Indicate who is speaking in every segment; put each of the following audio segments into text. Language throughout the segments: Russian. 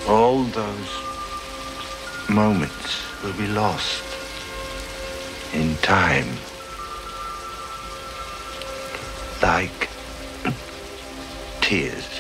Speaker 1: All those moments will be lost in time, like tears.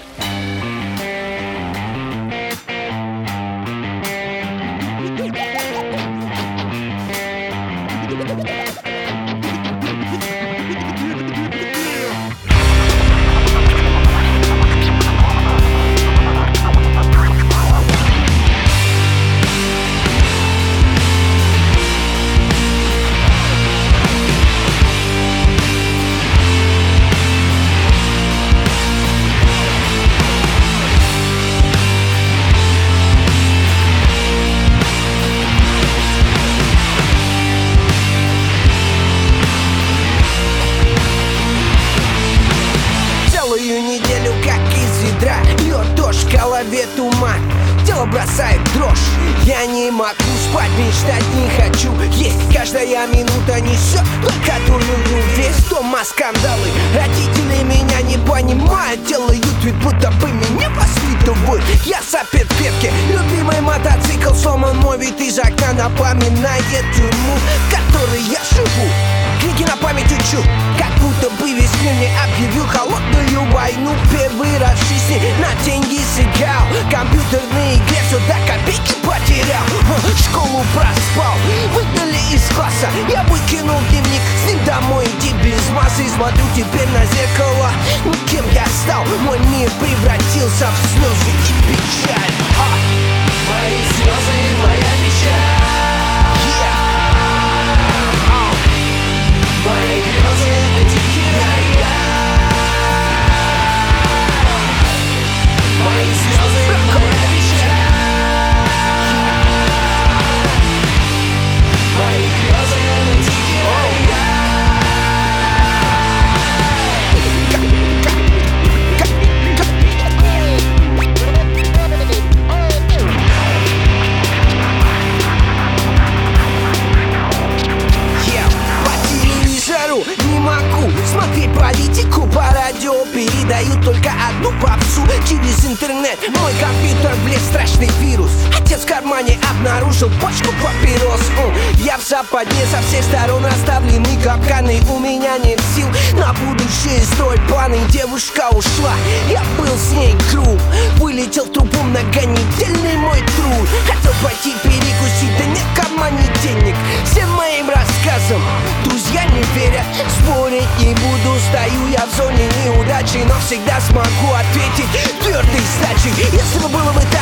Speaker 2: Неделю как из ведра льет дождь в голове туман. Тело бросает дрожь, я не могу спать, мечтать не хочу. Есть каждая минута несет только дурную весть. Дома скандалы, родители меня не понимают, делают вид, будто бы меня воспитывают. Я сапер в пепке, любимый мотоцикл сломан, мой вид из окна напоминает тюрьму, в которой я живу. Книги на память учу, как будто бы весь мир мне объявил холодную войну. Первый раз в жизни на деньги сыграл, компьютерные игре все до копейки потерял. Школу проспал, выгнали из класса, я выкинул дневник, с ним домой иди без массы. Смотрю теперь на зеркало, кем я стал, мой мир превратился в слезы и печаль.
Speaker 3: Мои слезы, моя печаль. Мои грезы, это тихий район. Мои слезы, моя печаль. Мои грезы, это тихий район.
Speaker 2: Не могу смотреть политику по радио, передают только одну попсу через интернет. Мой компьютер влез страшный вирус, отец в кармане обнаружил пачку папирос. Я в западне, со всех сторон оставлены капканы. У меня нет сил на будущее строить планы. Девушка ушла, я был с ней круг, вылетел в трубу многонедельный мой труд. Хотел пойти перекусить, да нет в кармане денег. Всем моим рассказам друзья не верят, спорить не буду, стою я в зоне неудачи, но всегда смогу ответить твердой сдачей. Если бы было бы так,